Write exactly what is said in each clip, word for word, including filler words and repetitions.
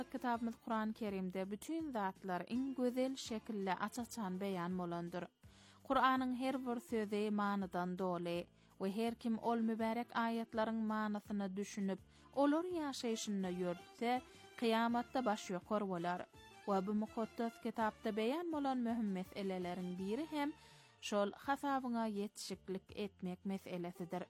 Kitabymyz Kur'an-ı Kerimde bütün zatlar iň gözel şekilde açaçan beýan bolandyr. Kur'anyň her bir sözi manydan doly we her kim ol mübarek ayatlaryň manysyny düşünüp, olar ýaşaýyşyna ýörtse, kıyamatda baş ýokar bolar. Wa bu mukaddas kitapda beýan bolan möhüm meseleleriň biri hem şol hasabyňa ýetişiklik etmek meselesidir.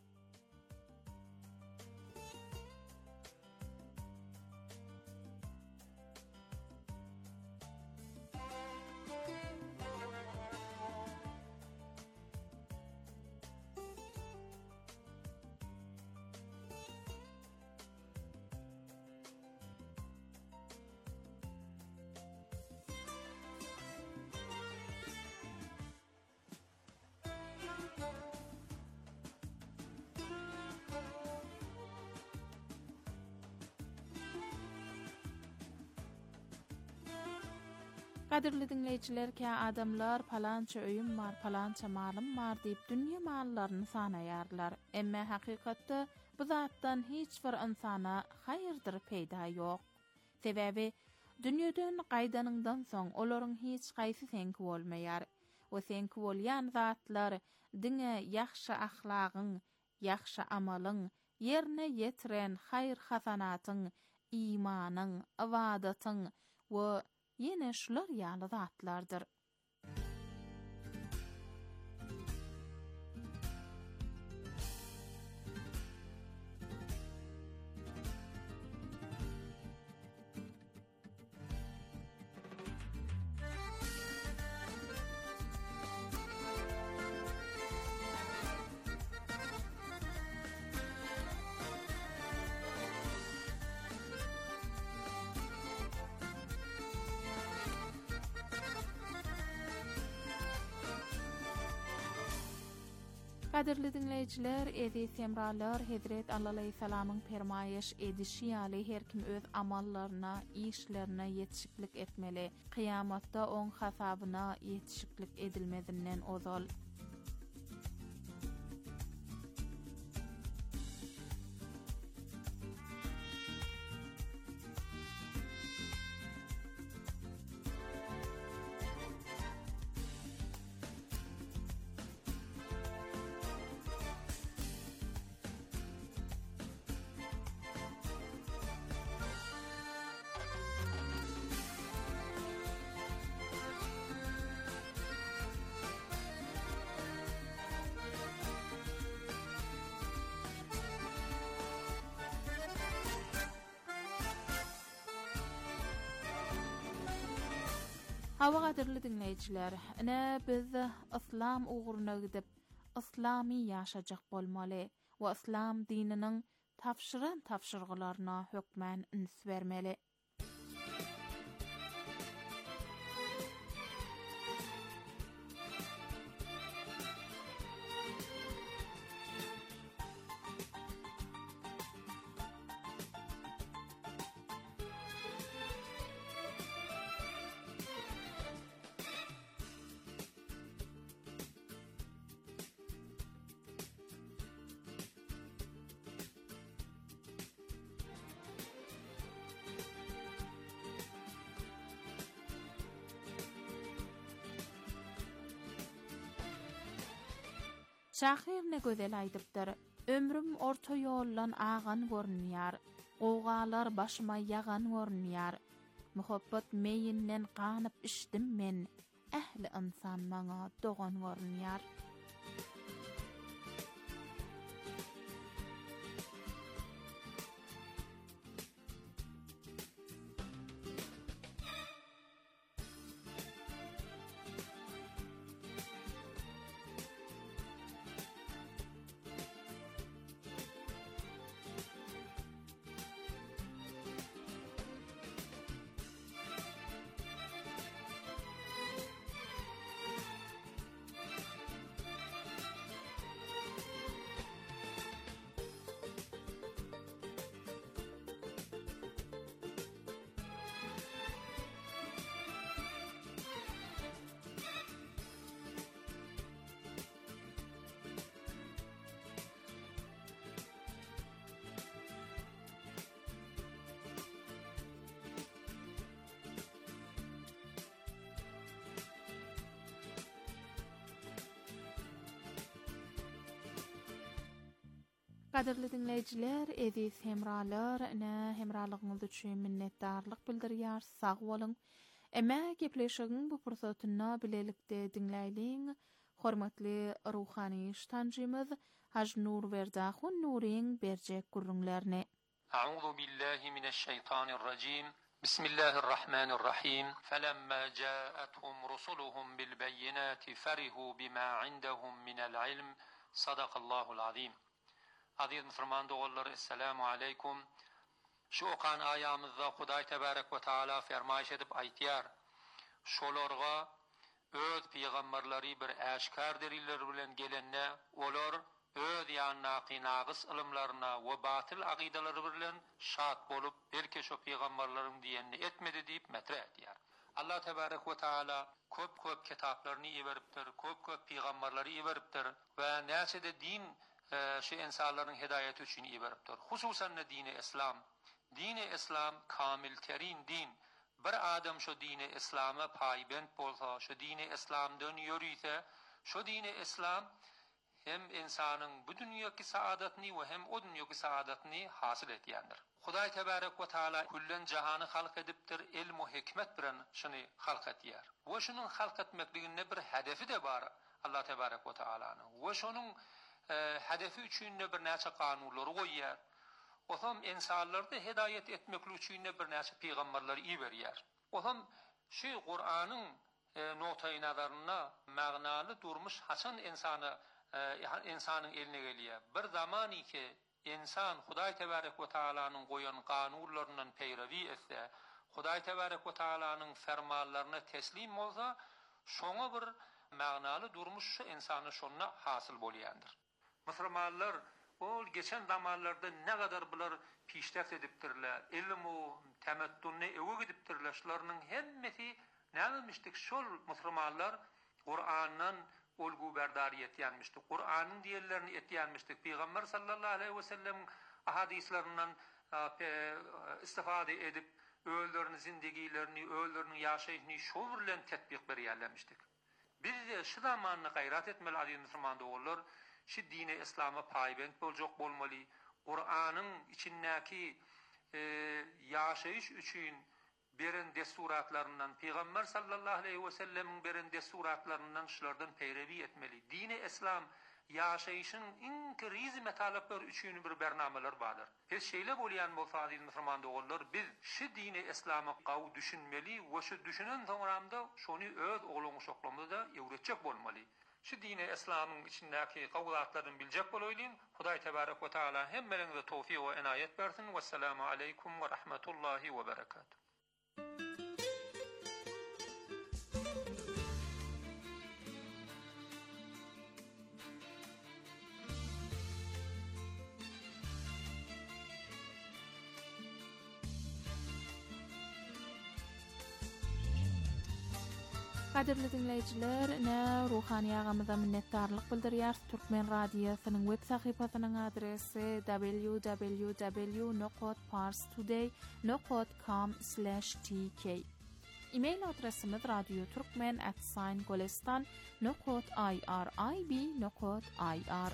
Kadirli dinleýijiler, kä adamlar palança öýüm bar, palança malym bar diýip dünýä mallaryny sanaýarlar. Emme hakykatda bu zatdan hiç bir insana haýyrdyr peýda ýok. Sebäbi dünýeden gaýdanyndan soň olaryň hiç gaýsy senki bolmaýar. O senki bolýan zatlar diňe ýaxşy ahlagyň, ýaxşy amalyň, ýerine ýetiren haýr hasanatyň, imanyň, ibadatyň we yine şular ýaly zatlardyr. Kadirli dinleyijiler, ezi semralar Hazret Allah aleyhissalamyň permaýeş edişi ýaly her kim öz amallaryna, işlerine ýetişiklik etmeli. Kıyamatda oň hasabyna ýetişiklik edilmedinden ozal. Hawa gaderli dinleyijiler, ine biz islam uğruna gidip islami ýaşajak bolmaly we islam dininiň tapşyran tapşyrgylaryna hökmän üns bermeli. Şahir ne gözel aýdypdyr. Ömrüm orta ýollan agan görünýär. Gowgalar başyma ýagan görünýär. Muhabbat meýinden ganyp içdim men. Ähli insan maňa dogan görünýär. Qadirli dinleyijiler, ediz hemralar, ene hemralygyňyz üçin minnetdarlyk bildirýär, sag bolun. Emä gepleşigiň bu pursatyny bilelikde dinläýliň. Hormatly ruhany iştanjymyz Haj Nur Berdahun Nuriň berjek gurrunlaryny. A'udhu billahi mineşşeytanirracim. Bismillahirrahmanirrahim. Felemma ja'atuhum rusuluhum bil bayyinati farihu bima 'indahum minel ilm. Sadaqallahul azim. Aziz Müslüman dogallar, assalamu aleykum. Şu okan ayamızda Hudaý tebarek we taala fermaýş edip aýtýar. Şolarga öz peýgamberleri bir äşkar deliller bilen gelenne, olar öz ýanyna qynagys ilmlaryna we batyl aqidalary bilen şat bolup, belki şo peýgamberleriň diýenini etmedi diýip metre edýär. Allah tebarek we taala köp-köp kitaplaryny iberipdir, köp-köp peýgamberleri iberipdir we näçede din şu insanların hidayeti için iberipdir. Hususan dini İslam. Dini İslam kamil terin din. Bir adam şu dini İslam'a paybent bolsa, şu dini İslam'dan yürüyse, şu dini İslam hem insanın bu dünyaki saadetini ve hem o dünyaki saadetini hasıl etýändir. Hudaý tebarek we taala kullen jahanı halk edipdir, ilm we hikmet bilen şunu halk etýär. We şunun halk etmekliginde bir hedefi de bar Allah tebarek we taalanyň. We şunun e, hedefi üçin bir näçe kanunlary goýýar. Otam insanlarda hidayet etmek üçin bir näçe peýgamberler iberýär. Otam şu Qur'anyň e, notay nazarına magnaly durmuş haçan insany e, insanyň eline gelýär. Bir zaman ki insan Hudaý tebarek we taalanyň goýan kanunlarynyň peýrewi etse, Hudaý tebarek we taalanyň fermanlaryna teslim bolsa, şoňa bir magnaly durmuş şu insany şonna hasyl bolýandyr. Müslümanlar ol geçen zamanlarda ne kadar bular pişteft edipdirler, ilmu, temettünne ewe gidipdirler, şolarynyň hemmeti nämemişdik şol Müslümanlar Kur'an'dan olgu berdari etýänmişdik. Kur'anyň diýerlerini etýänmişdik. Peýgamber sallallahu aleyhi we sellem ahadislerinden istifade edip öýlerini, zindigilerini, öýlerini ýaşaýyşyny şo bilen tetbiq berýärlemişdik. Biz de şu zamanny gaýrat etmeli aziz Müslüman dogallar. Şu dini İslam'a paybent boljak bolmaly. Kur'anyň içindäki e, ýaşaýyş üçin beren desuratlarından, Peýgamber sallallahu aleyhi we sellem beren desuratlarından şulardan peýrewi etmeli. Dini İslam ýaşaýyşyň iň krizi metalaplar üçin bir bernameler bardyr. Hiç şeýle bolýan bolsa aziz Müslüman dogallar, biz şu dini İslam'a gaw düşünmeli we şu düşünen soňramda şonu öz oglumy şoklamda öwretjek bolmaly. Şu dini İslam'ın içindeki kavgatlarını bilecek boloyluyum. Hudaý tebarek ve taala hemmelerinize tawfik ve enayet versin. Vesselamu aleykum ve rahmetullahi ve berekatuhu. Qadirli dinleyijiler, ne ruhani ýagamyza minnetdarlyk bildirýär. Türkmen radiosynyň web sahypasynyň adresi w w w nokta parstoday nokta com slash t k. E-mail adresimiz radioturkmen at golestan nokta irib nokta ir.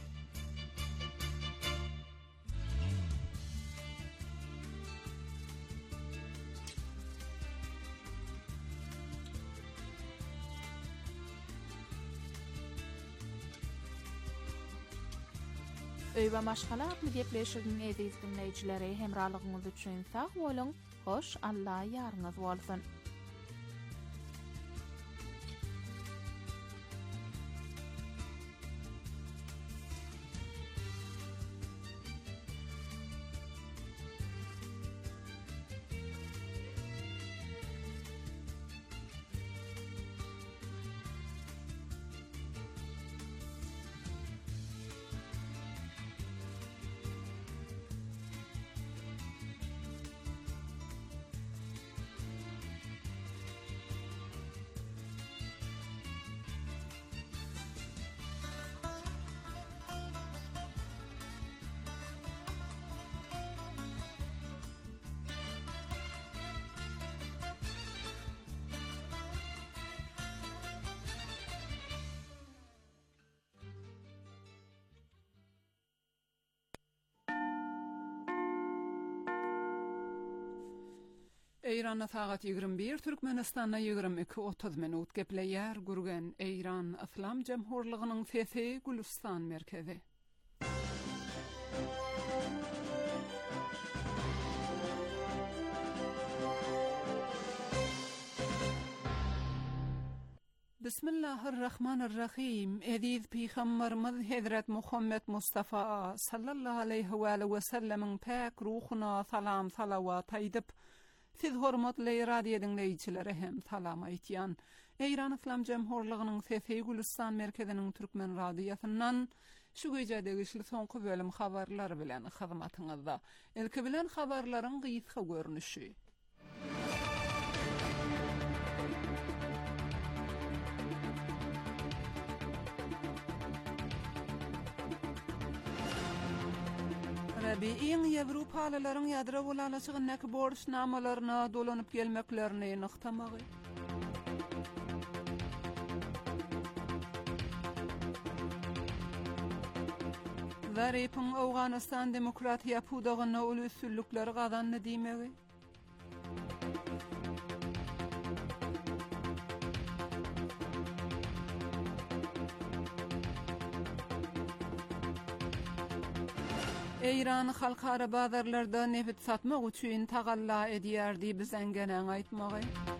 Öýbe maşgala akly gepleşigiň ediz dinleýijileri hemralygyňyz üçin sag bolun, hoş Allah ýaryňyz bolsun. Eýranda sagat ýigirmi bir, Türkmenistanda ýigirmi iki otuz minut gepleýär gürgen Eýran Islam Jemhurlygynyň sesi Gülistan merkezi. Bismillahirrahmanirrahim. Ediz Peygamberimiz Hazret Muhammed Mustafa sallallahu aleyhi ve sellem'in pek ruhuna salam salavat aýdyp, siz hormatly radio dinleýiçilere hem salam aýtýan. Eýran Islam Jemhurlygynyň sesi Gülistan merkeziniň türkmen radiosundan şu gece degişli soňky bölüm habarlary bilen hyzmatyňyzda. Ilki bilen habarlaryň gysga görnüşi. Rabiiň Ýewropalaryň ýadra bolalaşygyndaky borçnamalaryna dolanyp gelmeklerini nyktamagy. Zaripyň Awganystan demokratiýa pudagyna ulüsüllükleri gazandy diýmegi. Eýran halkara bazarlarda nefit satmak üçin tagalla edýärdi bizen genen aýtmagy.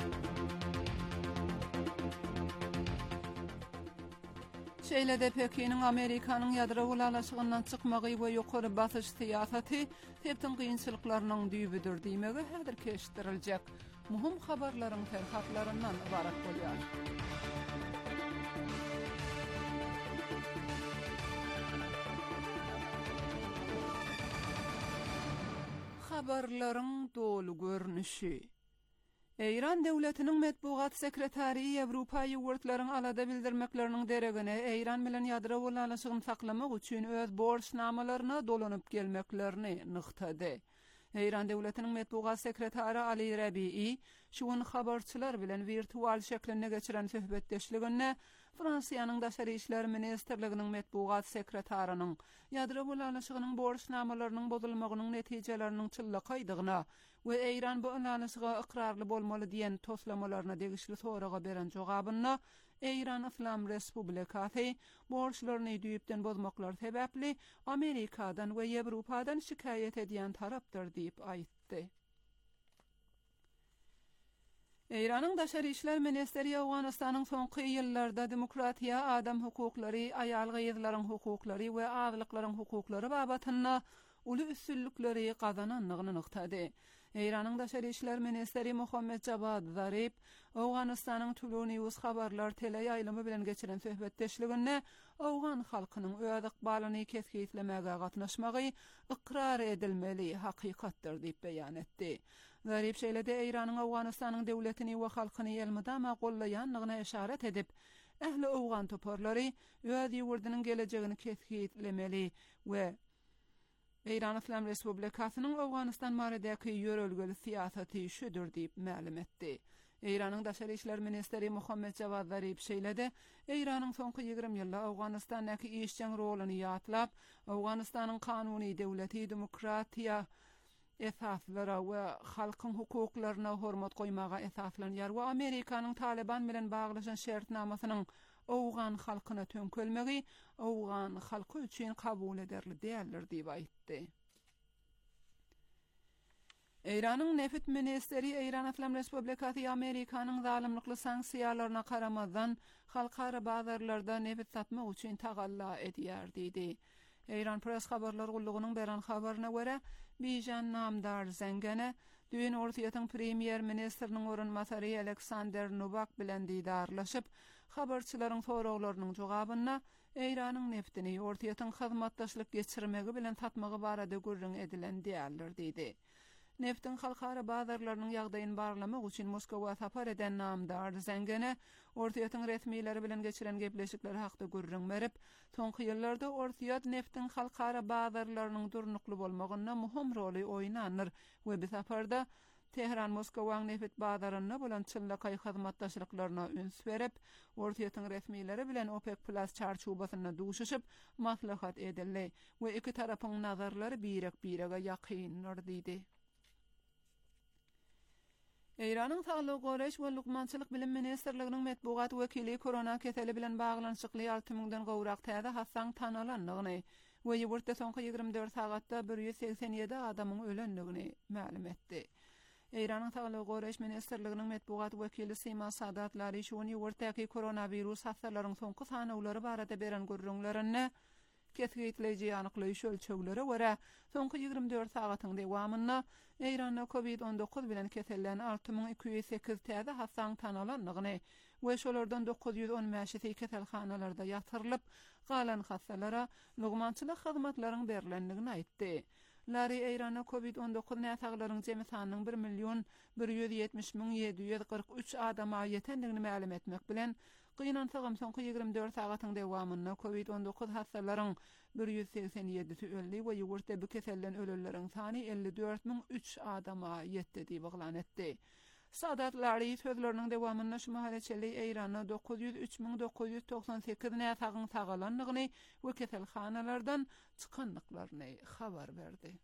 Şeýlede Pekiniň Amerikanyň ýadra gulalaşygyndan çykmagy we ýokary basyş siýasaty hepden gynçylyklarynyň düýbüdir diýmegi häzir keşdiriljek. Muhim habarlaryň terhatlaryndan ibarat bolýar. Habarlaryň dolu görnüşi. Eýran döwletiniň medbugat sekretary Ýewropa ýurtlaryň alada bildirmekleriniň deregine Eýran bilen ýadra bolalaşygyny saklamak üçin öz borçnamalaryna dolanyp gelmeklerini nyktady. Eýran döwletiniň medbugat sekretary Ali Rabii şuň habarçylar bilen virtual şeklinde geçiren söhbetdeşliginde Fransiýanyň daşary işler ministrliginiň medbugat sekretarynyň ýadra bolalaşygynyň borçnamalarynyň bozulmagynyň netijeleriniň çyllakaýdygyna we Eýran bu bolalaşyga ikrarly bolmaly diýen toslamalaryna degişli soraga beren jogabyna Eýran Islam Respublikasy borçlaryny düýüpden bozmaklar sebäpli Amerikadan we Ýewropadan şikaýet edýän tarapdyr diýip aýtdy. Eýranyň daşary işler ministeri Awganystanyň soňky ýyllarda demokratiýa, adam hukuklary, aýal gyýyzlaryň hukuklary we azlyklaryň hukuklary babatyna uly üstünlükleri gazananlygyny nyktady. Eýranyň daşary işler ministeri Muhammed Javad Zarip Awganystanyň Tuluni News habarlar teleýaýlymy bilen geçiren söhbetdeşliginde Awgan halkynyň öz ykbalyny kesgitlemege gatnaşmagy ikrar edilmeli hakykatdyr diýip beýan etdi. Zarip şeýlede Eýranyň Awganystanyň döwletini we halkyny elmydama gollaýanlygyna işaret edip, ähli Awgan toparlary öz ýurdunyň gelejegini kesgitlemeli we Eýran Islam Respublikasynyň Awganystan baradaky ýörelgeli siýasaty şudur diýip ma'lum etdi. Eýranyň daşary işler ministeri Muhammed Javad Zarip şeýlede Eýranyň soňky ýygrimi ýylda Awganystanyň işçiň roluny ýatlap, Awganystanyň kanuny döwleti, demokratiýa esaslara we halkyň hukuklaryna hormat goýmaga esaslanýar we Amerikanyň Taliban bilen baglaşan şertnamasynyň Awgan halkyna tönkölmegi Awgan halky üçin kabul ederli däldir diýip aýtdy. Eýranyň nefit ministeri Eýran Islam Respublikasy Amerikanyň zalymlykly sanksiýalaryna karamazdan halkara bazarlarda nefit satmak üçin tagalla edýär diýdi. Eýran press habarlar gullugynyň beran habaryna görä, Bijan namdar Zengene düýün ortaýatyň premier ministriniň orunmasary Alexander Novak bilen diýdarlaşyp, habarçylaryň soraglarynyň jogabyna Eýranyň neftini ortaýatyň hyzmatdaşlyk geçirmegi bilen satmagy barada gürrüň edilen diýerler diýdi. Neftin halkara bazarlarynyň ýagdaýyny barlamak üçin Moskowa sapar eden namdar Zengene ortaýatyň resmiýetleri bilen geçiren gepleşikler hakda gürrüň berip, soňky ýyllarda ortaýat neftin halkara bazarlarynyň durnukly bolmagyna muhim roly oýnanýar we bu saparda Tehran Moskowaň nefit bazaryna bolan çyllakay hyzmatdaşlyklaryna üns berip, ortaýatyň resmiýetleri bilen OPEC Plus çarçubasyna duşuşyp maslahat edildi we iki tarapyň nazarlary birek birege ýakynlar diýdi. Eýranyň Saglyk Goraş we Lukmançylyk bilim ministrliginiň medbugat wekili korona keseli bilen baglanşykly alty mingden gowrak täze hassaň tanalanlygyny we ýurtda soňky ýygrimi dört sagatda bir ýüz seksen ýedi adamyň ölenligini ma'lum etdi. Eýranyň Saglyk Goraş ministrliginiň medbugat wekili Sima Sadatlary şuny ýurtdaky koronavirus hasalaryň soňky sanawlary barada beren görüňlerini ketgitleji ýanyklaýyş ölçeglere görä soňky ýygrimi dört sagatyň dowamynda Eýranda covid on dokuz bilen kesellän alty ming iki ýüz sekiz täze hasaň tanalanlygyny we şolardan dokuz ýüz on beşi keselhanalarda ýatyrylyp galan hasalara nugmançylyk hyzmatlaryň berilenligini aýtdy. Lary Eýranda covid on dokuz näsaglaryň jemy sanynyň bir million bir ýüz ýetmiş miň ýedi ýüz kırk üç adama ýetendigini ma'lum etmek bilen Gynansagyň soňky ýygrimi dört sagatyň dowamynda covid on dokuz hasalaryň bir ýüz seksen ýedisi öldi we ýurtda bu kesellän ölenleriň sany elli dört miň üç adama ýetdi diýip oglan etdi. Sadatlary sözleriniň dowamynda şu mahallaçyly Eýranda dokuz ýüz üç miň dokuz ýüz toksan sekiz näsagyň sagalanlygyny we keselhanalardan çykanlyklaryny habar berdi.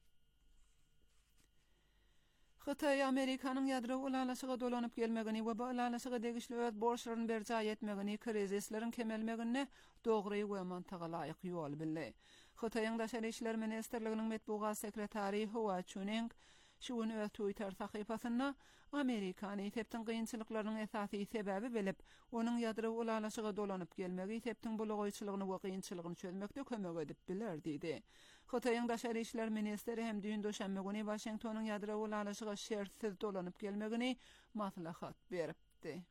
Xitay Amerikanyň ýadro ulalaşyga dolanyp gelmegini we bu ulalaşyga degişli öz borçlaryny berjay etmegini, krizisleriň kemelmegini dogry we mantaga laýyk ýol bildi. Xitaýyň daşary işler ministrliginiň medbugat sekretary Hua Chunying şuny öz Twitter sahypasynda Amerikany tepden gynçylyklarynyň esasy sebäbi bilip, onuň ýadro ulalaşyga dolanyp gelmegi tepden bulagoýçylygyny we gynçylygyny çözmekde kömek edip biler diýdi. Xitaýyň daşary işler ministri hem düýün döşenme güni Washingtonyň ýadro ulalaşyga şertsiz dolanyp gelmegini maslahat beripdi.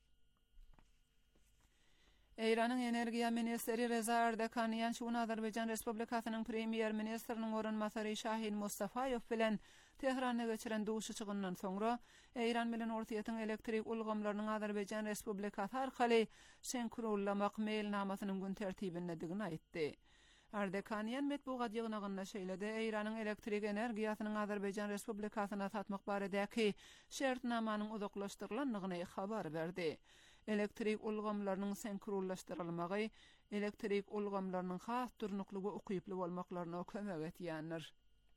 Eýranyň energiýa ministri Reza Erdekaniýan şuny Azerbaýjan Respublikasynyň premier ministriniň orunmasary Şahin Mustafaýew bilen Tehranda geçiren duşy çygyndan soňra Eýran bilen ortaýatyň elektrik ulgamlarynyň Azerbaýjan Respublikasy arkaly senkronlamak mailnamasynyň gün tertibinde digini aýtdy. Erdekaniýan medbugat ýygnagynda şeýledi, Eýranyň elektrik energiýasynyň Azerbaýjan Respublikasyna satmak baradäki şertnamanyň uzaklaşdyrylanlygyny habar berdi. Elektrik ulgamlarynyň senkronlaşdyrylmagy elektrik ulgamlarynyň has durnukly we ukyply bolmaklaryna kömek etýändir.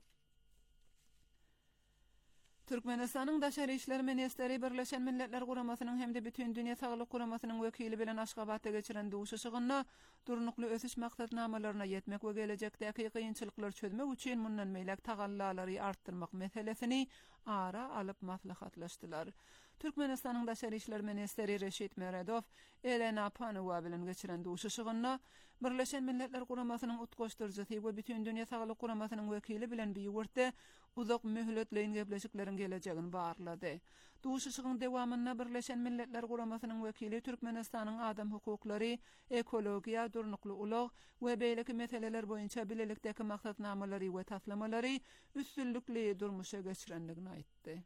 Türkmenistanyň daşary işler ministri Birleşen Milletler Guramasynyň hemde bütün dünýä saglyk guramasynyň wekili bilen Aşgabatda geçiren duşy şygynda durnukly ösüş maksatnamalaryna ýetmek we gelecekdäki gynçylyklar çözmek üçin mundan meýlek tagallaalary artdyrmak meselesini ara alyp maslahatlaşdylar. Türkmenistanyň daşary işler ministri Reşit Meredov Elena Panowa bilen geçiren duşy şygynda Birleşen Milletler Guramasynyň utgaşdyrjysy we bütün dünýä saglyk guramasynyň wekili bilen bir ýurtda uzak möhletleýin gepleşikleriň gelejegini barlady. Duşy şygyn dowamynda Birleşen Milletler Guramasynyň wekili Türkmenistanyň adam hukuklary, ekologiýa, durnukly ulag we beýleki meseleler boýunça bilelikdäki maksatnamalary we taslamalary üstünlikli durmuşa geçirenligini aýtdy.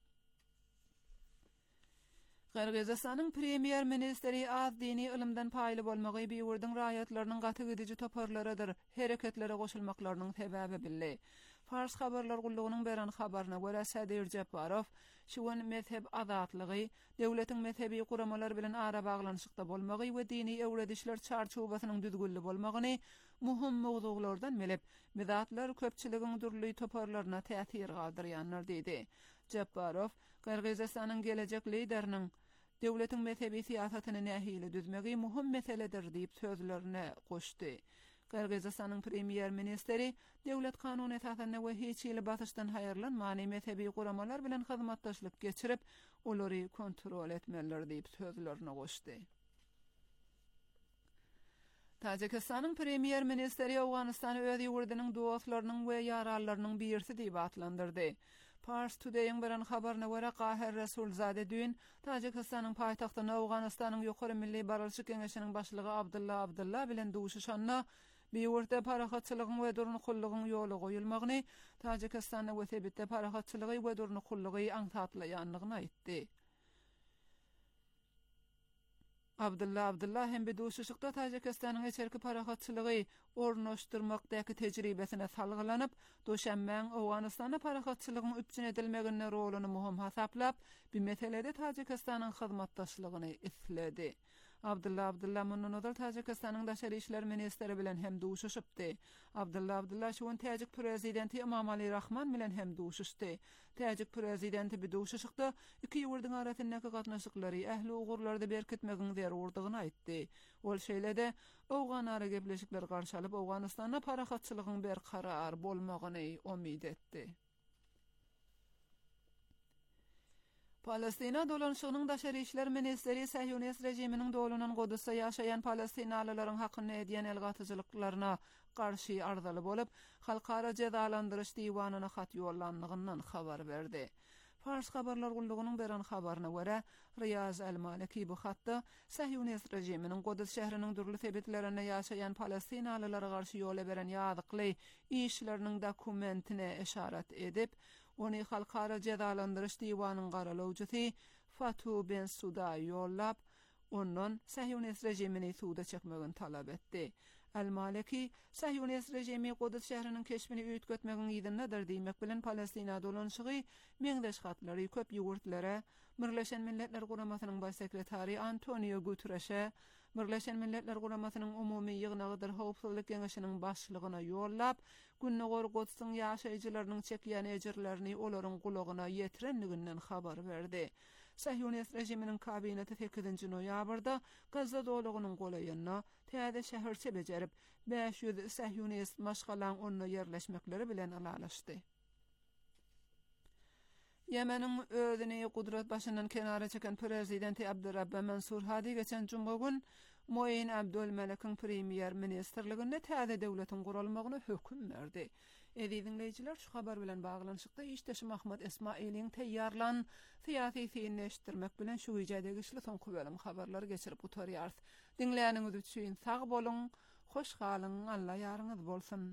Qırgızstanyň premier ministri az dini ilimden paýly bolmagy bir ýurdyň raýatlarynyň gaty gidici toparlaradyr, hereketlere goşulmaklarynyň sebäbi bildi. Fars habarlar gullugynyň beren habaryna görä Sadir Jabbarov şuň mezhep azatlygy, döwletiň mezhebi guramalar bilen ara baglanyşykda bolmagy we dini öwredişler çarçubasynyň düzgünli bolmagyny muhim mowzulardan bilip, bidatlar köpçiligiň durly toparlaryna täsir galdyrýanlar diýdi. Jabbarov Qırgızstanyň gelecek lideriniň döwletiň mezhebi siýasatyny nähili düzmegi muhim meseledir diýip sözlerine goşdy. Qırgızstanyň premier ministri döwlet kanun esasyna we hiç ýyly basyşdan haýyrlanmany mezhebi guramalar bilen hyzmatdaşlyk geçirip, olary kontrol etmeler diýip sözlerine goşdy. Tajikistanyň premier ministri Awganystany öz ýurdunyň dostlarynyň we ýarallarynyň birisi diýip atlandyrdy. Pars Today'ın beren habarına görä Qahir Rasulzade düýün Tajikistanyň paýtagtyna Awganystanyň ýokary milli baralşyk keňeşiniň başlygy Abdulla Abdulla bilen duşuşanna bir ýurtda parahatçylygyň we durnukullygyň ýoly goýulmagyny, Tajikistanyň wesebitde parahatçylygy we durnukullygy aňsatlaýanlygyny aýtdy. Abdulla Abdulla hem bir duşuşykda Tajikistanyň eçerki parahatçylygy ornaşdyrmakdaky tejribesine salgylanyp, doşanmaň Awganystana parahatçylygyň üpçün edilmegine roluny muhim hasaplap, bir meselede Tajikistanyň hyzmatdaşlygyny isledi. Abdullah Abdullah mundan odal Tajikistan'ın daşary işler ministeri bilen hem duşuşypdy. Abdullah Abdullah şuň Tajik prezidenti İmamali Rahman bilen hem duşuşdy. Tajik prezidenti bir duşuşykda iki ýurdyň arasyndaky gatnaşyklary ähli ugurlarda berkitmegiň zerurdygyny aýtdy. Ol şeýlede Owgan ara gepleşikler garşy alyp Owganystanda parahatçylygyň berkarar bolmagyny umyt etdi. Palestina dolanışygynyň daşary işler ministeri Sahyonist rejiminiň dolunan Gudusda ýaşaýan palestinalylaryň hakyny edýän elgatyjylyklaryna garşy arzaly bolup, halkara cezalandyryş diwanyna hat ýollandygyndan habar berdi. Fars habarlar gullugynyň beran habaryna görä, Riyaz el-Maliki bu hatda Sahyonist rejiminiň Gudus şäheriniň durly sebitlerine ýaşaýan palestinalylara garşy ýola beren ýazykly işleriniň dokumentine eşaret edip, ony halkara cezalandyryş diwanynyň garalawjysy Fatu Ben Suda ýollap, ondan Sahyonist rejimini suda çekmegini talap etdi. El-Maliki, Sahyonist rejimi Gudus şäheriniň keşbini üýtgetmegiň ýygynydyr diýmek bilen Palestina dolanşygy meňdeş hatlary köp ýurtlara, Birleşen Milletler Guramasynyň baş sekretary Antonio Guterres'e, Birleşen Milletler Guramasynyň umumy ýygnagydyr howpsuzlyk geňeşiniň başlygyna ýollap, günnägor Gudusdyň ýaşaýjylarynyň çekýän ejirlerini olaryň gulagyna ýetirenliginden habar berdi. Sahyonist rejiminiň kabineti sekizinji noýabrda Gazza dolugynyň golaýyna täze şäherçe bejerip beş ýüz Sahyonist maşgalan onna ýerleşmekleri bilen alalaşdy. Yemeniň özüni gudrat başyndan kenara çeken prezidenti Abdurrabbe Mansur Hadi geçen juma gün Moyin Abdulmelekiň premier ministerliginde täze döwletiň gurulmagyna höküm berdi. Edi dinleyijiler, şu habar bilen baglanyşykda işdeşi Mahmud Esmailiň teýýarlan syýasy synleşdirmek bilen şu ýerde güçli soňky bölüm habarlary geçirip oturýar. Dinleýäniňiz üçin sag bolun, hoş galyň, Allah ýaryňyz bolsun.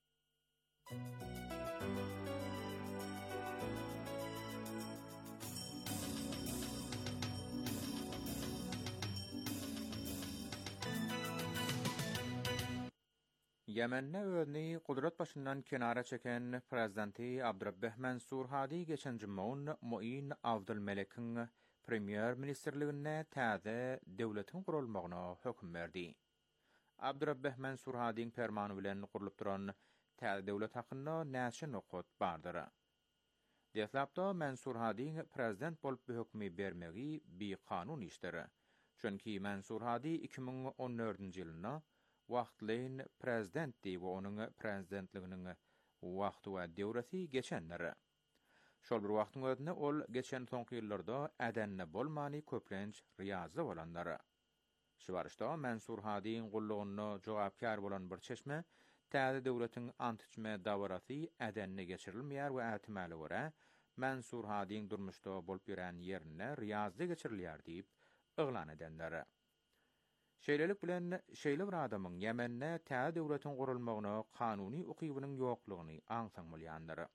Yemen'ne özüni kudret başından kenara çeken prezidenti Abdurrabbe Mansur Hadi geçen cummaun Muin Abdulmelek'in premier ministerligine täze döwletiň gurulmagyna höküm berdi. Abdurrabbe Mansur Hadi'ň fermany bilen gurulyp duran täze döwlet hakyna näçe nokot bardyr. Deslapda Mansur Hadi prezident bolup hökmi bermegi bir kanun işleri. Çünki Mansur Hadi iki bin on dördünji ýylyna wagtlyň prezidenti we onuň prezidentliginiň wagty we döwreti geçenleri. Şol bir wagtyň özünde ol geçen soňky ýyllarda ädenne bolmany köplenç riýazda bolanlary. Şu barışda Mansur Hadi'ň gullugyna jogapkar bolan bir çeşme täze döwletiň antyçme dawraty ädenne geçirilmeýär we ähtimali görä Mansur Hadi'ň durmuşda bolup ýören ýerine riýazda geçirilýär diýip yglan edenleri. Şeýlelik bilen şeýle bir adamyň Yemen'ne täze döwletiň gurulmagyna kanuny ukybynyň ýoklugyny aňsaňmalýanlary.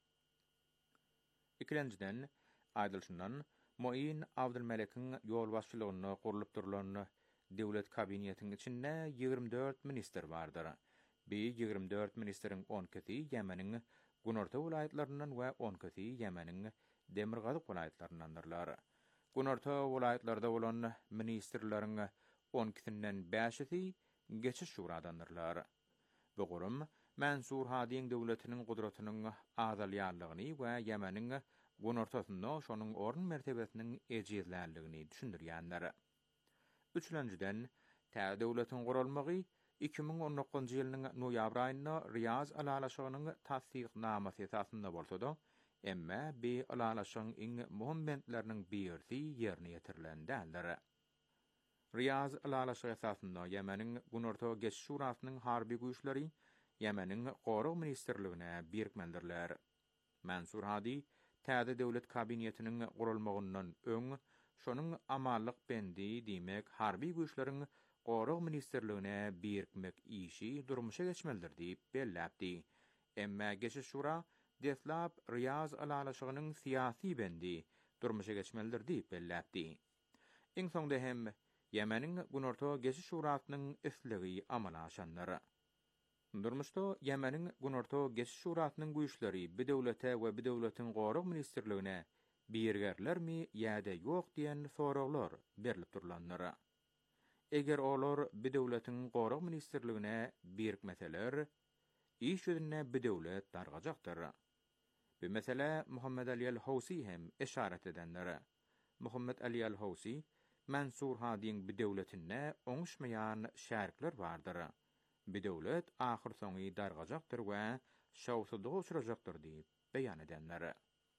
Ikinciden, aýdylşyndan Muin Abdulmelek'iň ýol başçylygyna gurulyp durulan döwlet kabinetiniň içinde ýygrimi dört minister bardyr. Bu ýygrimi dört ministeriň on ikisi Yemen'in Gunorta welaýatlaryndan we on ikisi Yemen'in Demirgazyk welaýatlaryndandyr. Gunorta welaýatlarda bolan ministerleriň on ikisinden beşisi geçiş şuradandylar. Bu gurum Mansur Hadi'ň döwletiniň gudratynyň azalýanlygyny we Yemen'in Gunortasynda şonuň orun mertebesiniň ejizlänligini düşündirýänler. Üçüncüden, täze döwletiň gurulmagy iki bin on dokuzunji ýylynyň noýabr aýynda Riyaz alalaşygynyň tasdiqnamasy esasynda bolsa-da, emma bu alalaşygyň iň muhim bentleriniň birisi ýerine ýetirilendir. Riyaz alalaşygy esasynda Yemen'in Gunorta geçiş şurasynyň harby güýçleri Yemen'in gorug ministerligine birikmendirler. Mansur Hadi täze döwlet kabinetiniň gurulmagyndan öň şonuň amallyk bendi diýmek harby güýçleriň gorug ministerligine birikmek işi durmuşa geçmelidir diýip belläpdi. Emma geçiş şura deslap Riyaz alalaşygynyň syýasy bendi durmuşa geçmelidir diýip belläpdi. Iň soňda hem Yemen'in Gunorta geçiş şurasynyň esligi amala aşanlary. Durmuşda Yemen'in Gunorta geçiş şurasynyň güýçleri bu döwlete we bu döwletiň gorug ministerligine birgerlermi ýa-da ýok diýen soraglar berilip durulanlara. eger olar bir döwletiň goruk ministerligine birikmeseler, iş ýüzüne bir döwlet dargajakdyr. Bu mesele Muhammed Ali el-Housi hem işaret edenler. Muhammed Ali el-Housi, Mansur Hadi'ň bir döwletine oňuşmaýan şärkler bardyr. Bir döwlet ahyr soňy dargajakdyr we şawsudyga uçurajakdyr diýip beýan edenler.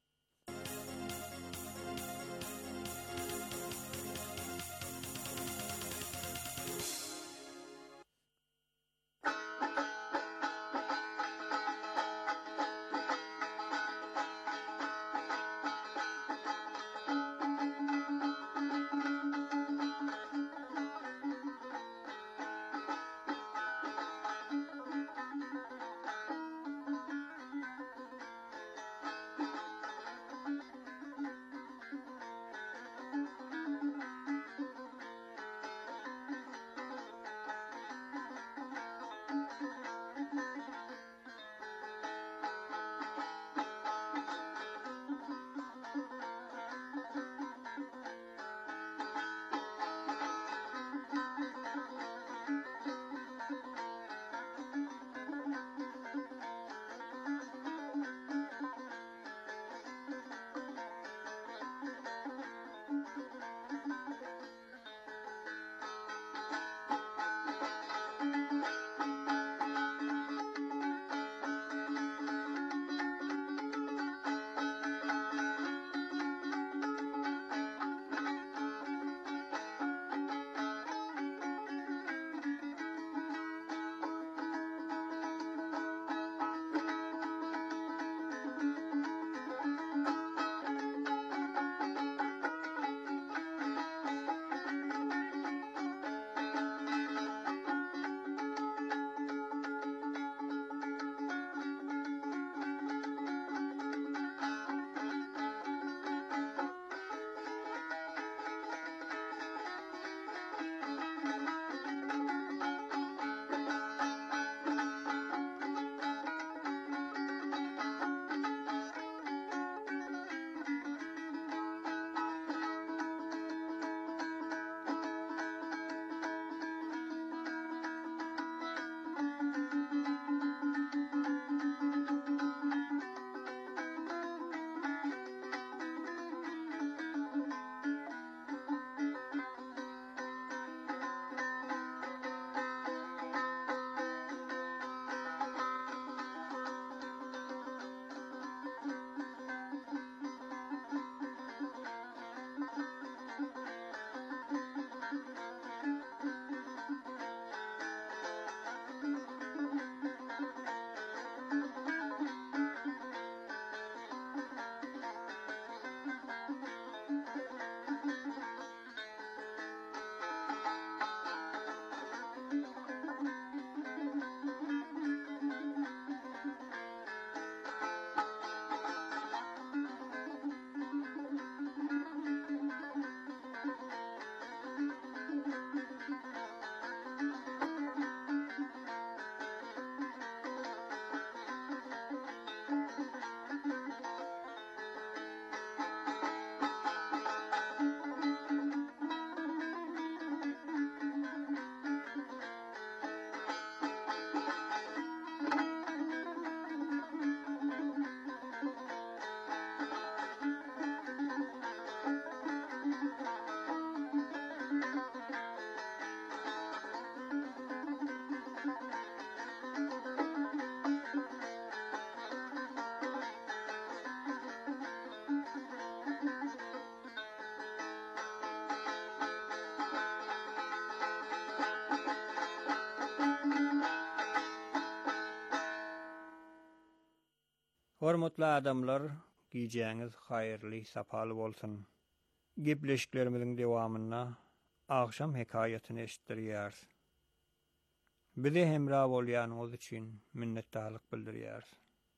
Hormatly adamlar, giýjäňiz haýyrly, sapaly bolsun. Gepleşiklerimiziň dewamyna akşam hekaýatyny eşitdirýäris. Bize hemra bolýanyňyz üçin minnetdarlyk bildirýäris.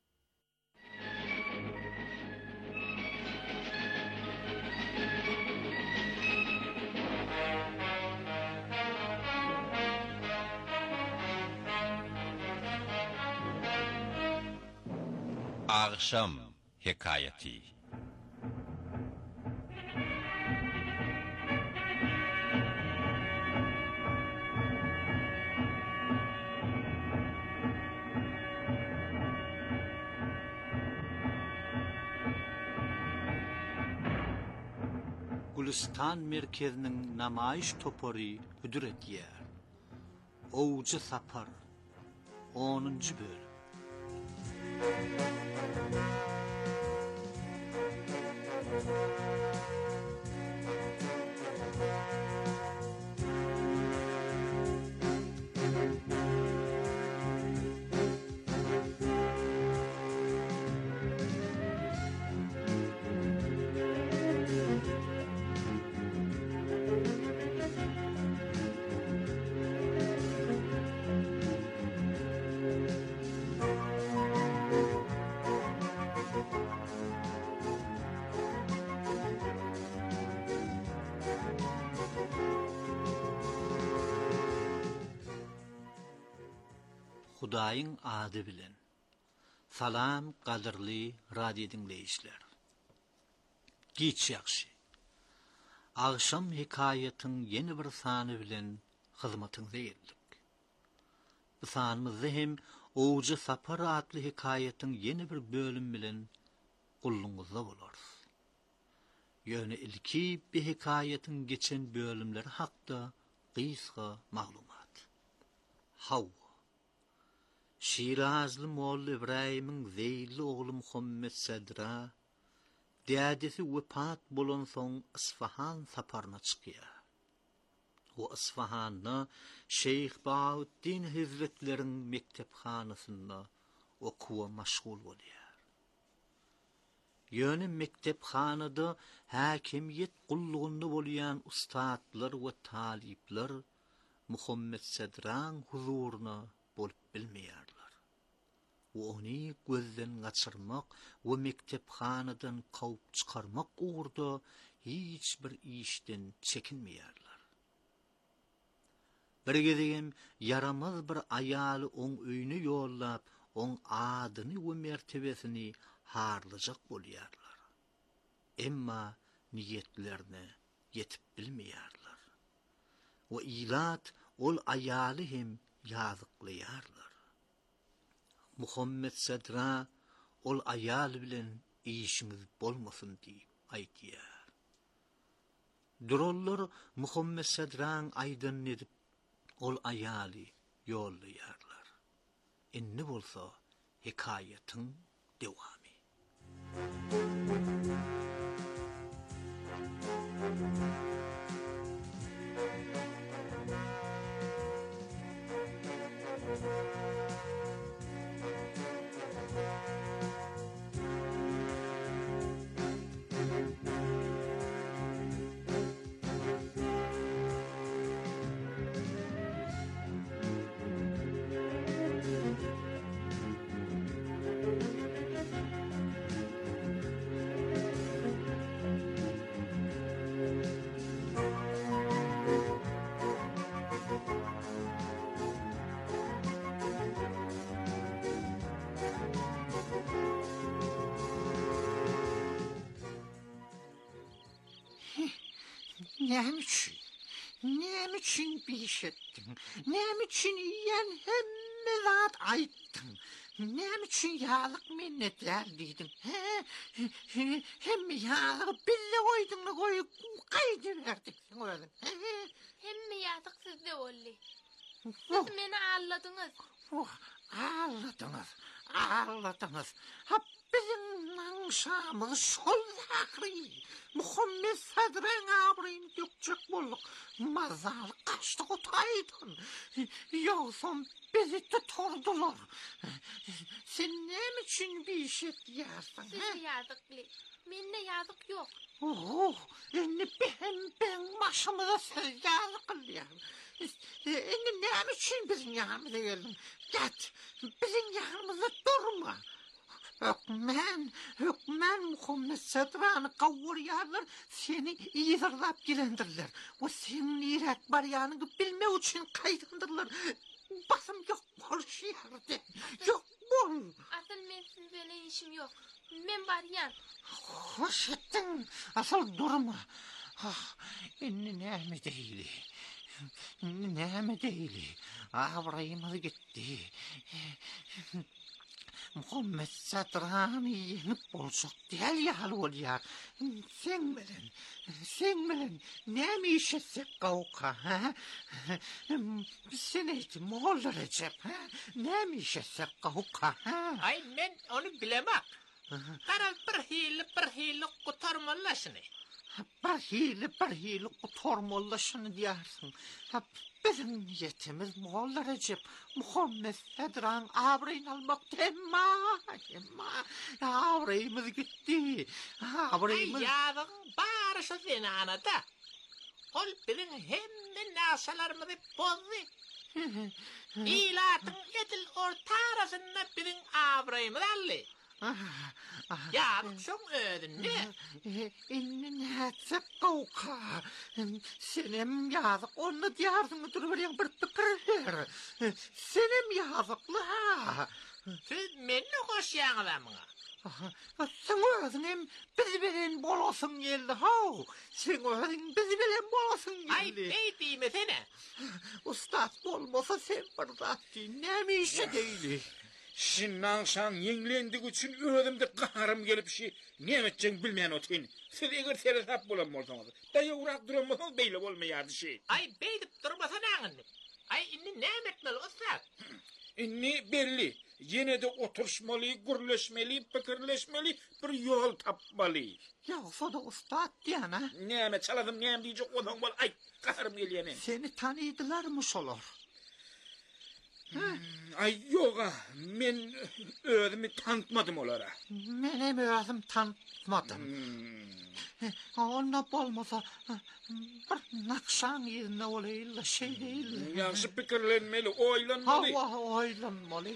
Akşam hekaýaty. Gülistan merkezinin namayiş topori hüdür etýär. Owjy sapar onuncu bölüm. Hudaýyň ady bilen. Salam gadyrly radio dinleýişler. Giç ýaxşy. Agşam hikayatyň ýeni bir sany bilen hyzmatyňyza geldik. Bu sanymyzda hem Owjy Sapar adly hikayatyň ýeni bir bölüm bilen gulluňyzda bolar. Ýöne ilki bir hikayatyň geçen bölümleri hakda gysga maglumat. Haw Şirazlı Molla İbrahim'in zeyli oğlu Muhammed Sedra, dədesi vəpat bolan son Isfahan saparına çıkıyor. O Isfahan'na Şeyh Bahuddin Hazretlerin mektephanasında okuwa maşgul oluyor. Yönü mektephanada hakimiyet kulluğunda bolayan ustadlar ve talipler Muhammed Sedra'nın huzuruna bolup bilmeýärler. Ony gözden gaçyrmak we mektephanadan kawup çykarmak uğurda hiç bir işden çekinmeýärler. Bir gezegem yaramaz bir aýaly oň öýüne ýollap, oň adyny we mertebesini harlyjak bolýarlar. Emma niyetlerine yetip bilmeýärler. We ilat ol aýaly hem ýazyklaýarlar. Muhammed Sedra ol aýal bilen işiniz bolmasyn diýip aýtýar. Durollar Muhammed Sedraň aýdyn edip ol aýaly ýollaýarlar. Inni bolsa hikayatyň dewamy. Näme üçin? Näme üçin bir iş ettin? Näme üçin ýen hemme zat aýtdyň? Näme üçin ýalyk minnetler diýdin? He? Hemme ýalyk bille goýdyň, goýup gaýdy berdik sen ölen. Hemme ýalyk sizde bolly. Siz meni alladyňyz. Oh, alladyňyz. Alladyňyz. Ha bizim naşamyz şol hakry. Muhammed Sedraň abryn dökjek bolduk. Mazal kaçty otaýdyn. Ýogsun bizi tuturdular. Sen näme üçin bir iş etýärsiň? Siz ýazykly. Mende ýazyk ýok. Oh, indi ben ben başymyza sejdalyk kılýar. Indi näme üçin biziň ýanymyza geldin? Gat, biziň ýanymyzda durma. Hükmen, hükmen Muhammed Sedrany gawurýarlar, seni ýyzyrlap gelendirler. O senin ýürek barýanyny bilmek üçin gaýdandyrlar. Basym ýok bolşýardy. Ýok bol. Asıl men siz bilen işim ýok. Men barýan. Hoş etdiň. Asal durma. Ah, indi näme diýili? Näme diýili? Abrahim'a gitti. Muhammed Sedrany ýenip bolsak diýel ýaly bolýar. Sen bilen, sen bilen näme iş etsek gawka, ha? Sen eýti, molla Recep, ha? Näme iş etsek gawka, ha? Ay, men onu bilemek. Karal bir hili bir hili kutarmalaşını. Bir hili bir hili kutarmalaşını diyarsın. Bizim niyetimiz molla Recep, Muhammed Sedran abrayın almak temma, temma. Abrayımız gitti. Abrayımız... Ay, yadın barışı zinana da. Ol bilin hemme nasalarımızı bozdu. İlatın edil ortarasında bilin abrayımız allı. Yadık şun ödün ne? İnnin hetsek gawka. Senem yadık, onu diyarsın duruveren bir pikir. Senem yadıklı ha. Siz menni hoş yanılamına. Sen özünem bizi bilen bolasın geldi ha. Sen özün bizi bilen bolasın geldi. Ay beydiyme sene. Ustad bolmasa sen bir zat näme işe deyli. Şinnan şan yenglendik üçün özümde qaharım gelip şi nemetçen bilmeyen otin. Siz eger serap bolan bolsaňyz, daýa urak duramasyňyz beýle bolmaýardy şi. Ay beýdip durmasa näňindi? Ay inni nämetmeli ustad? Inni belli. Yine de oturuşmaly, gürleşmeli, pikirleşmeli, bir yol tapmaly. Ýa-da da ustad diýana. Näme çaladım, näme diýjek odan bol. Ay, qaharym gelýär. Seni tanıydılarmı şolar? Hmm, ay yoga, men özümü tanıtmadım olara. Men hem özüm tanıtmadım. Hmm. Ona bolmasa bir nakşan yerine olayla şey değil. Yaxşı pikirlenmeli, oylanmalı. Ha, oylanmalı.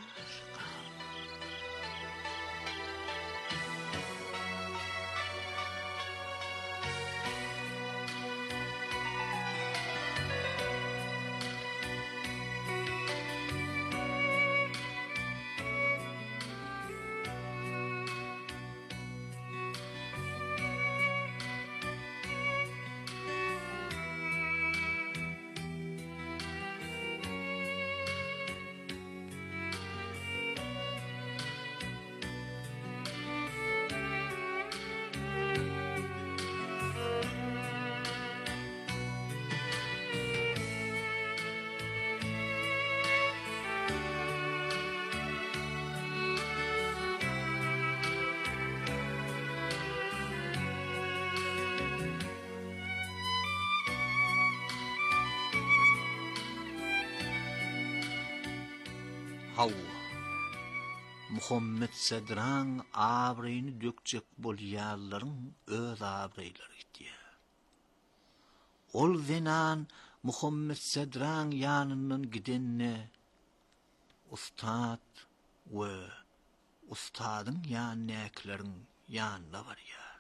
Havva. Muhammed Sedran abrayını dökjek bolýarlaryň öz abraýlary gitýär. Ol zenan Muhammed Sedran ýanyndan gidenne ustad we ustadyň ýanyndakylaryň ýanyna barýar.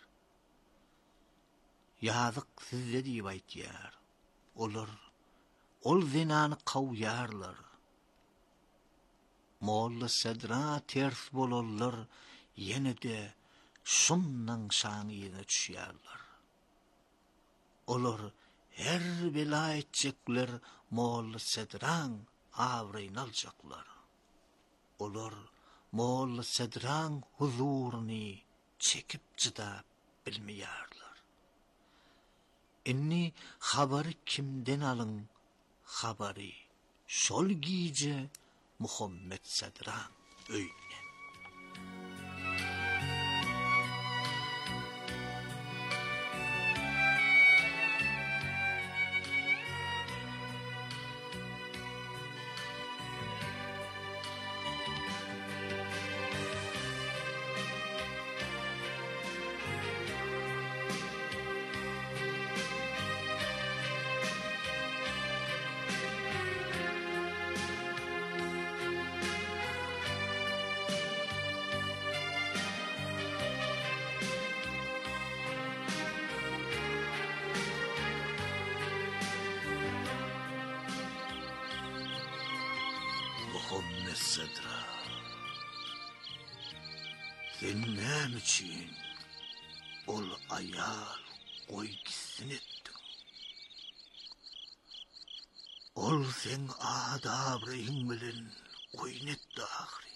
Ýazyk sizde diýip aýtýar. Olar ol zenany kawýarlar. Molla Sedra ters bolallar, yine de şundan şanyna düşýärler. Olar her bela etjekler Molla Sedran abraýyny aljaklar. Olar Molla Sedran huzuruny çekip çydap bilmeýärler. Inni habary kimden alın? Habary şol giýje Muhammed Sedran öýüne. Muhammed Sedra, sen näme üçin ol ayal goý gitsin etdiň? Ol sen adabraýyň bilen oýnetdi ahry.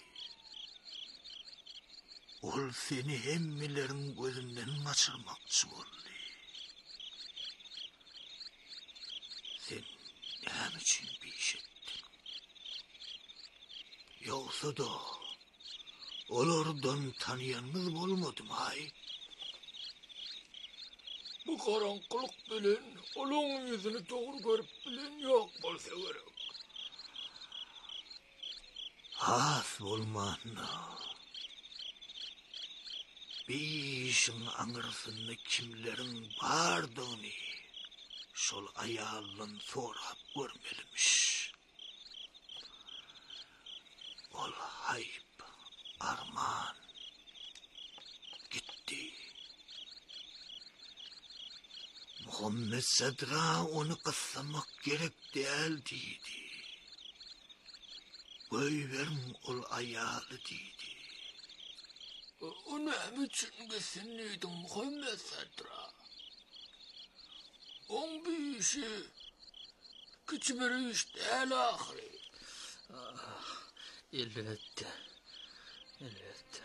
Ol seni hemmileriň gözünden gaçyrmakçy boldy. bolsa da olardan tanıyanınız bolmadı mı hay? Bu karanqılık bilen onun yüzünü doğru görüp bilen yok bolsa gerek. Has bolmanna. Bir işin anırsını kimlerin bardığını şol ayalın sorap görmelimiş. Ol hayp, arman gitti. Muhammed Sadra onu kıssamak gerek değil dedi. Koyverim ol ayalı dedi. O ne için gitsinliydin Muhammed Sadra? On bir işi küçük bir iş değil ahiri. Ah, elbette, elbette.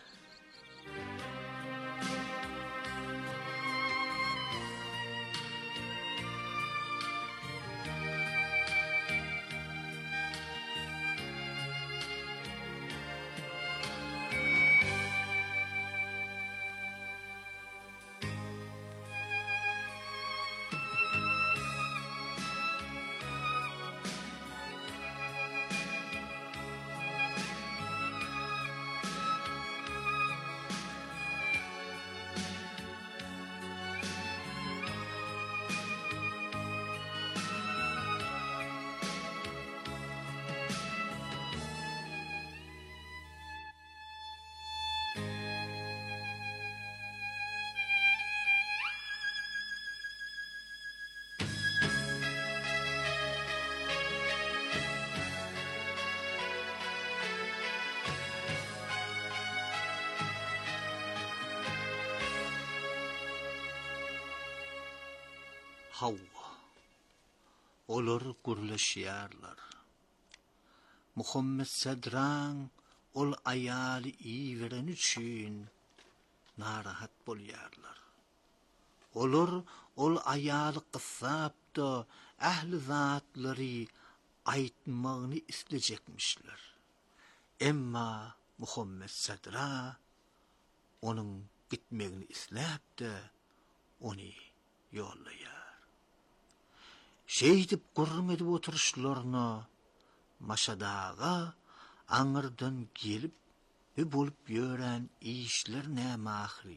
Havva. Olur gurlaşıyarlar. Muhammed Sadran ol ayali iyi veren için narahat bolyarlar. Olur ol ayali kıssap da ahli zatları aytmağını isteyecekmişler. Emma Muhammed Sadra onun gitmegini isteyip de onu yollayar. Şey dip gurrum edip oturuşlarına maşadağa anırdan gelip ve bolup yören işler ne mahri.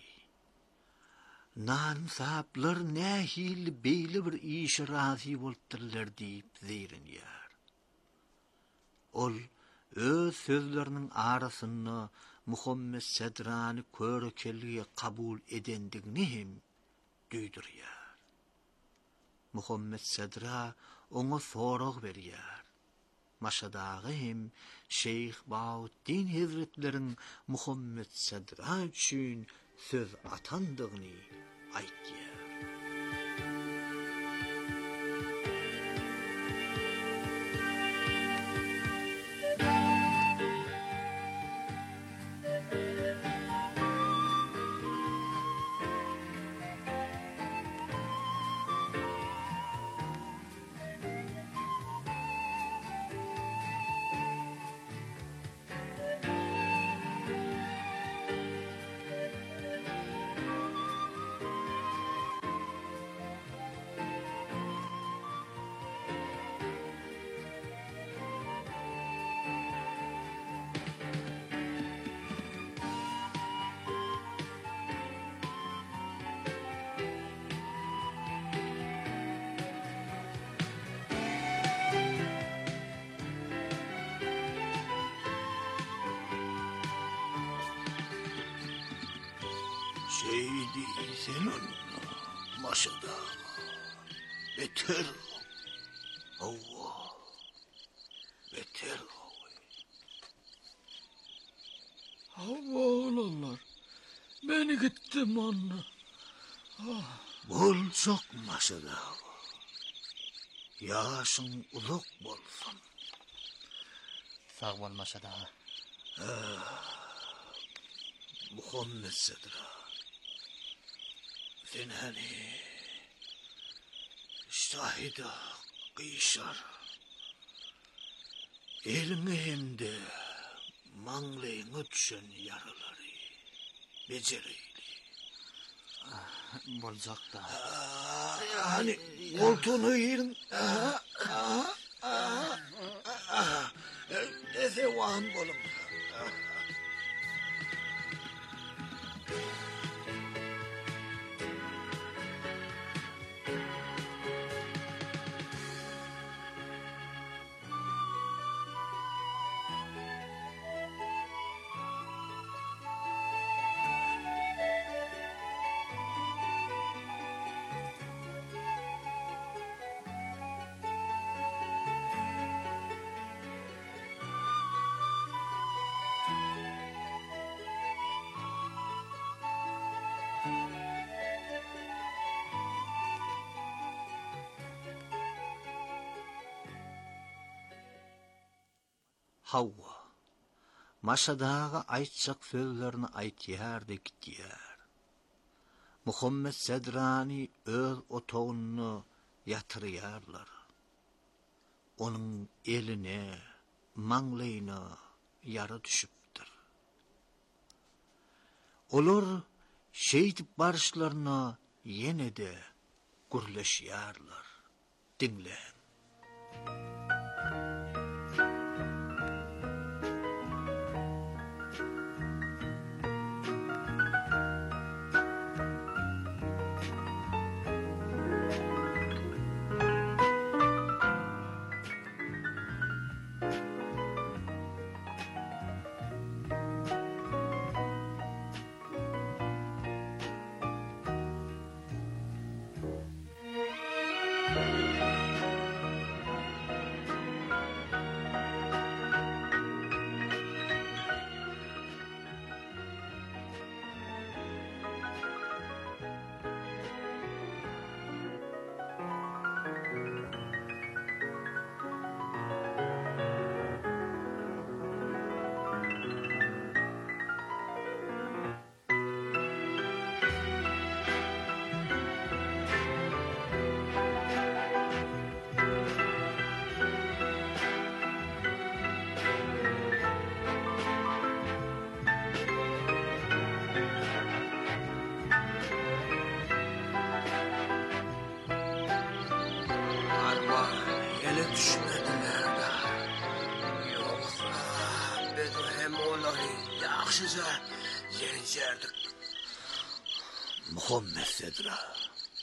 Nan sahaplar ne hil beyli bir iş razi voltırlar deyip zeyrin yer. Ol öz sözlerinin arasını Muhammed Sadra'nı körökelliğe kabul edendigini hem düydür yer. Muhammed Sadra ona soraq veriyar. Maşadağı hem Şeyh Bahuddin Hazretlerin Muhammed Sadra için söz atandığını aytıyor. Şeydi senin maşada beter Allah beter Havva olanlar beni gittim anne. Ah. Bol çok maşada yaşın uzak bolsun. Sağ ol maşada. Muhammed Sadra. Sen hani şahida kıyışar. Elini hem de Manglayını düşen yaraları becereyli. Bolacak da. Hani koltuğunu yerin. Ese vahım bolum. Havva, maşadağı aytacak sözlerini aytıyar da gitiyar. Muhammed Sedrani öz otoğunu yatırıyarlar. Onun eline, manglayına yara düşüptür. Olur şehit barışlarına yine de gürleşiyarlar. Dinleyin. Yaxşıca yencerdik. Muhammed Sedra.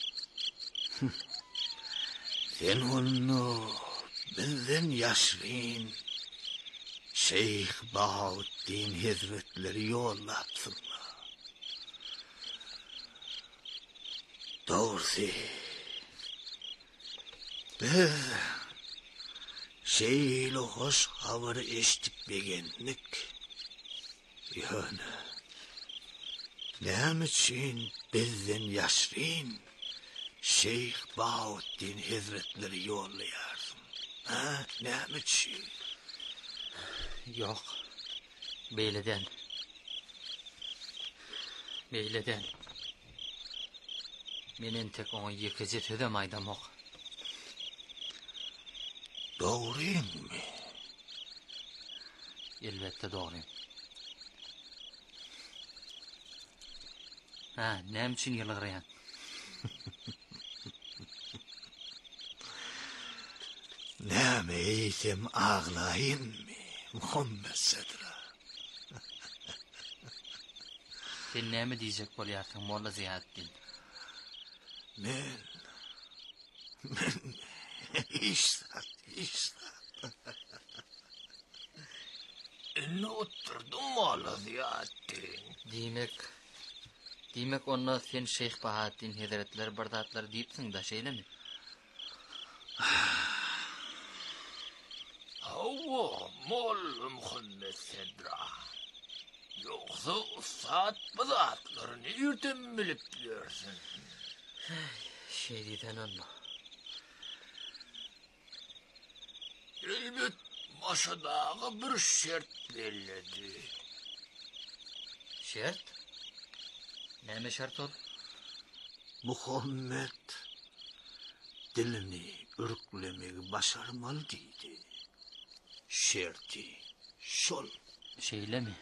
Sen onu bizden yaşrın Şeyh Bahaüddin Hazretleri yollatsın. Doğrusu biz şeyle hoş havarı eşitip beğendik. Yani ne için bizden yaşrın Şeyh Bahaüddin Hazretleri yollayarsın? Ha, ne için? Yok, beyleden. Beyleden. Menen tek onu yıkıcı tüdem aydam ok. Doğruyum mu? Elbette doğruyum. Ha, ne için yılgırayan? Ne mi eysem ağlayayım mı Muhammed Sedra? Sen ne mi diyecek bolyarsın Molla Ziyaddin? Men, men, işsat, işsat. Ne oturdun Molla Ziyaddin? Demek, demek onunla sen Şeyh Bahaüddin Hazretleri bardatları deyipsin da şeyle mi? Hava Molla Muhammed Sedra. Yoksa saat bardatlarını yürüten bilip diyorsun. Şeyden anla. Elbet maşadağı bir şart belirledi. Şart? Neme şart ol? Muhammed dilini ürklemeyi başarmalı dedi. Şerti şol. Şeýle mi?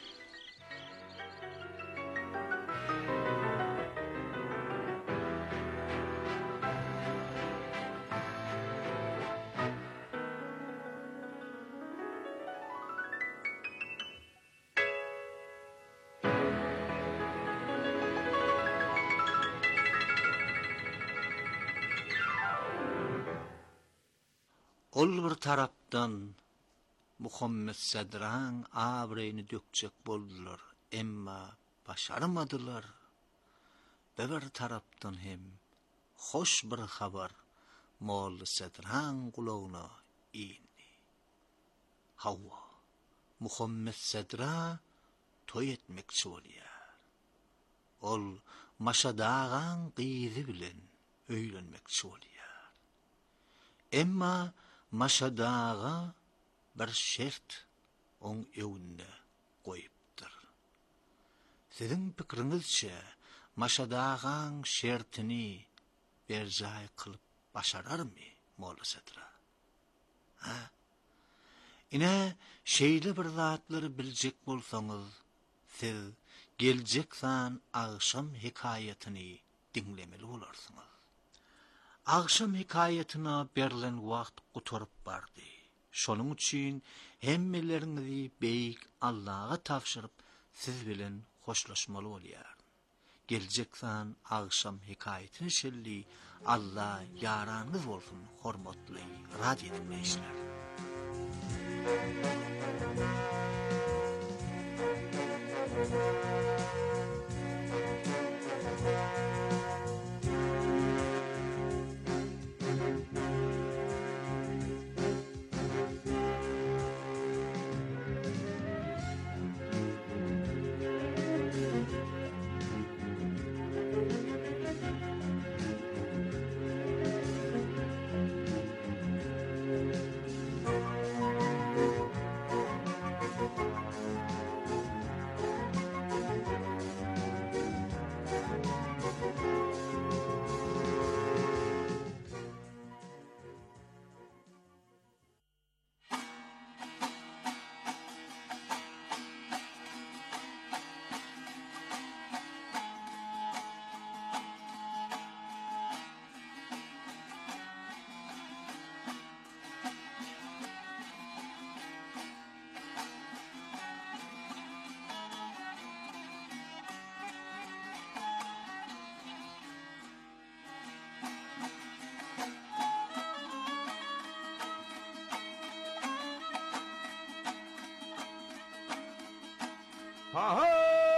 Ol bir tarapdan Muhammed Sadran abreyni dökjek boldular, emma başaramadylar. Bir tarapdan hem hoş bir habar Molla Sadran gulagyna indi. Hawa Muhammed Sadra toy etmekçi bolýar. Ol maşadagan gyzy bilen öýlenmekçi bolýar. Emma maşadaga bir şert on ýöwünde goýupdyr. Siziň pikiriňizçe maşadagan şertini berjay kılıp başararmy Molla Sadra? Ha? Ine şeýle bir zatlary biljek bolsaňyz, siz geljek san agşam hikaýatyny dinlemeli bolarsyňyz. Agşam hikaýatyna berilen wagt guturyp bardy. Şonuň üçin hemmeleriňizi beýik Allaha tapşyryp siz bilen hoşlaşmaly bolýar. Geljek san agşam hikaýatyny şelli Allah yaranyňyz bolsun, hormatly radio dinleýişler. Ha ha!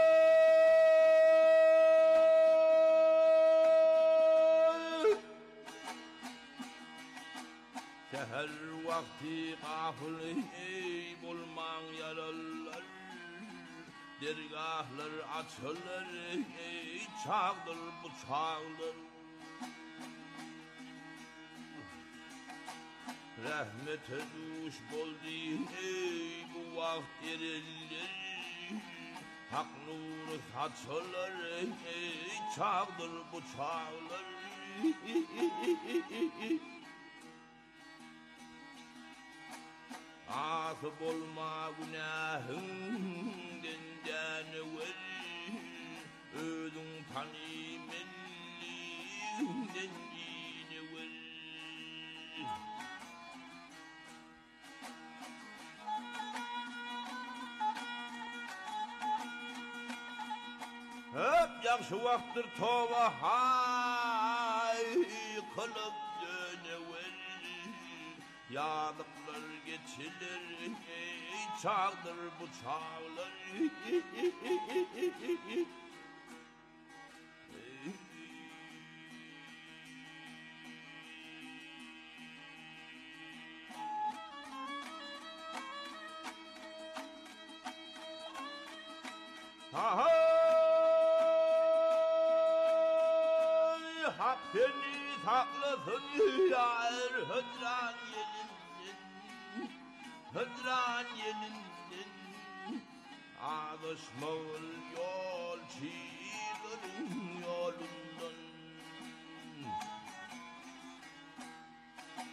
Seher vakti gafil bulman yaralar, dergahlar açılır, çağdır bu çağdır. Rahmete duş boldi bu vakt yeriller, hak nuru saçılır, çağdır bu çağdır. Akıp olma günahın denden ver, ödün tanimenliğinden yine ver. Hep yakşı vaktır tova hay kılıp dönever, yadıklar geçilir, çağdır bu çağlar. Ha ha! Hak seni saklasın yar hıdran yelinden, hıdran yelinden. Ağışmalı yol çiğlerin yolundan.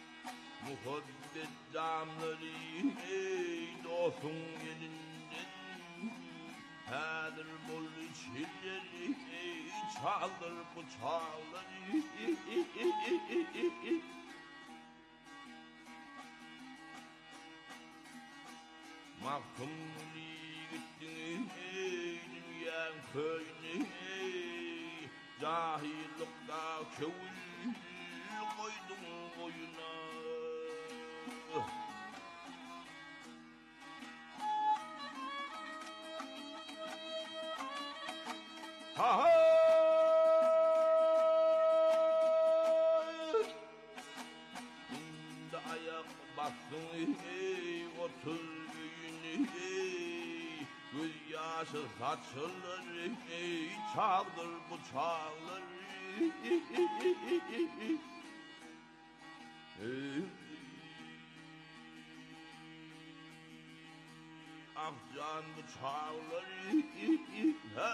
Muhabbet damları ey dostun yelinden. Hadır bollu çilleri çaldır bu çağları Mahkumli gittin dünyanın köyüne Cahillikta kövül koydum boyuna Ha ha Indi ayak bastın ey otuz gün ey Göz yaşı saçılır ey Çağdır bu çağlar Akcan bu çağlar Ha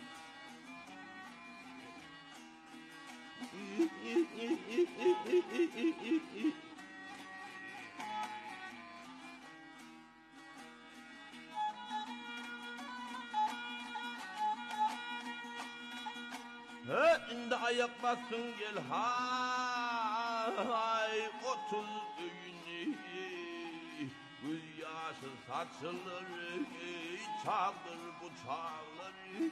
Ha indi ayak bassın gel hay otuz öğünü Göz yaşı saçılır çağdır bu çağlar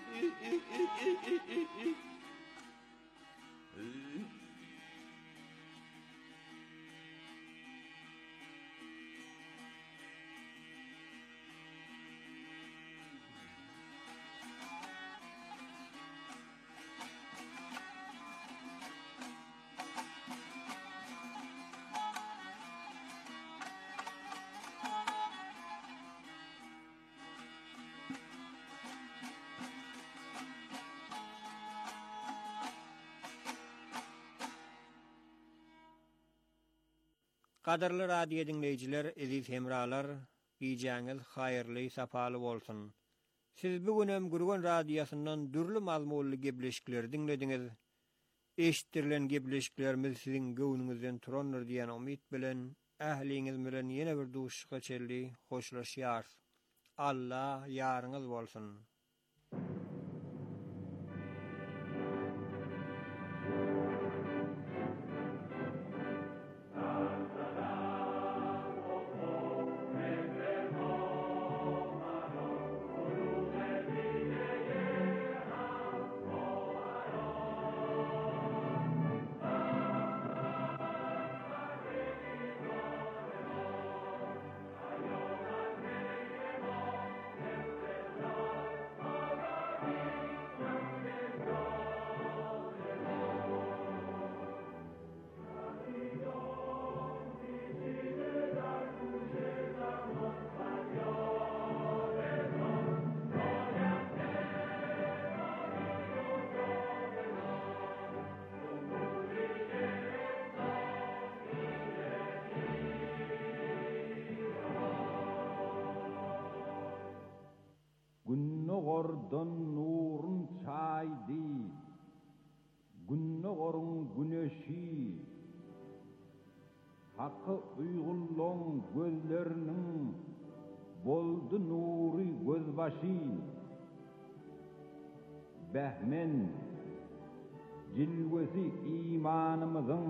Qadarly radio dinleyijiler, eziz hemralar, giýjäňiz haýyrly, sapaly bolsun. Siz bugünem Gurgun radiosundan dürli mazmunly gebleşikler dinlediňiz. Eşitdirilen gebleşiklerimiz sizin göwnüňizden turandyr diýen umyt bilen ähliňiz bilen ýene bir duşuşga çelli hoşlaşýar. Allah ýaryňyz bolsun. Günnogordan nurun çaydi, günnogorun güneşi, hakkı uygullan gözlerinin boldu nuri gözbaşı. Behmen, cilvesi imanımızın,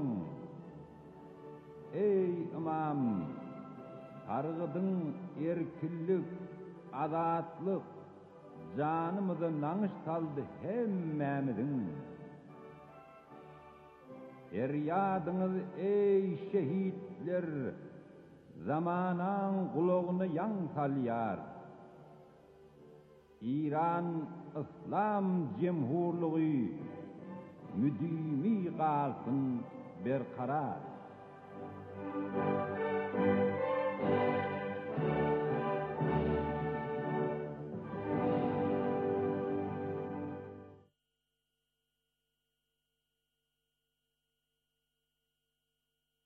ey imam, targıdın erkillik, azatlık, canımıza nanış saldı hemmemizin. Feryadınız ey şehitler, zamanan kulağını yan salyar. İran İslam Cemhurluğu müdimi kalsın berkarar.